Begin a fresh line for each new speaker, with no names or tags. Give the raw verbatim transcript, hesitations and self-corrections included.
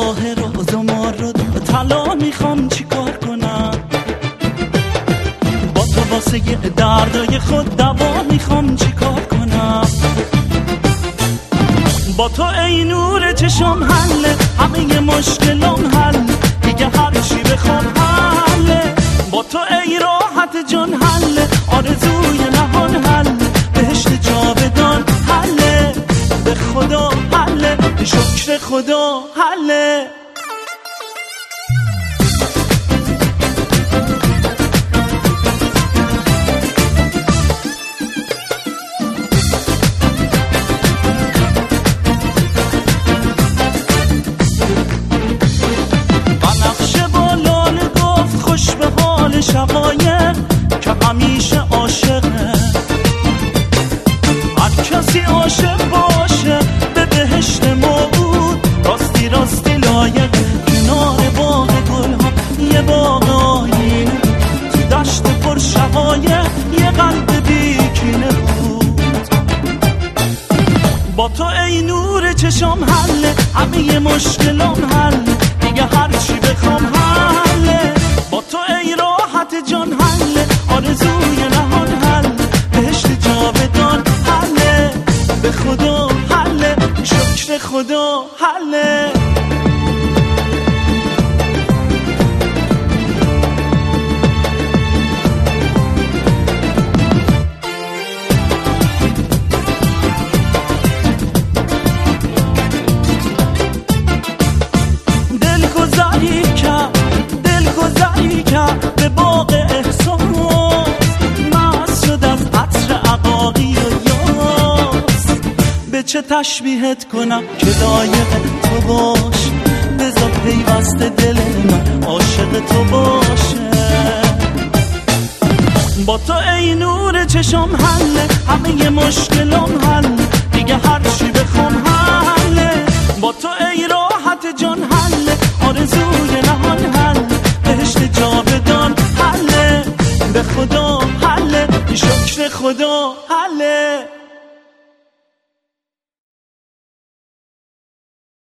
جواهر و زمرد و طلا میخوام چیکار کنم؟ با تو واسه دردای خود دوا میخوام چیکار کنم؟ با تو ای نور چشم حله، همه مشکلام حل، دیگه هر چی بخوام حله. با تو ای راحت جان حله، آرزوی نهان حل، بهشت جاودان حله. به خدا حله، به شکر خدا حله. شقایق که همیشه عاشقه، هر کسی عاشق باشه به بهشت ما بود. راستی راستی لایق کنار باغ گلها یه باغ آینه، تو دشت پر شقایق یه قلب بیکینه بود. با تو ای نور چشم حله، همه مشکلام حل، دیگه هر چی بخوام حله. با تو ای راحت جان حله، آرزوی نهان حل، بهشت جاودان حله. به خدا حله، شکر خدا حله. دل گذاری کرد، دل گذاری کرد به باغ احساس، مست شد از عطر عقاقی و یاس. به چه تشبیهت کنم که لایق تو باش، بذار پیوست دل من عاشق تو باشه. با تو ای نور چشم حله، همه مشکلام حل، دیگه هر چی بخوام حله. با تو ای راحت جان حله، آرزوی نهان حل،